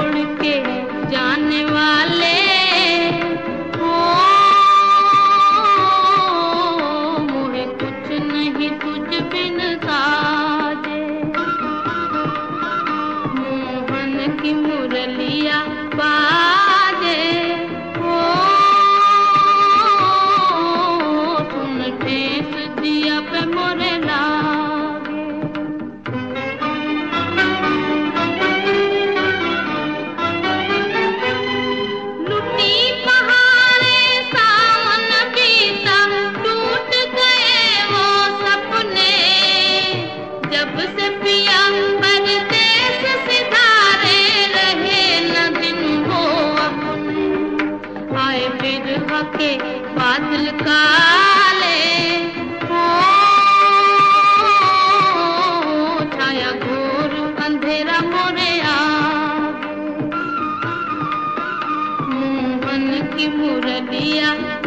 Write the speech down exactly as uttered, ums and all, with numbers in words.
छोड़ के जाने वाले हो, मोहे कुछ नहीं तुझ बिन साजे। मोहन की मुरलिया बाजे हो, सुन ठेस दिया पे मोरे लागे। लुटी पहाड़े सावन बीता, टूट गए वो सपने, जब से पिया परदेस सिधारे रहे न दिन वो अपने। आए बिरहा के बादल काले हो, छाया घोर अंधेरा मोरे आगे। मोहन की मुरलिया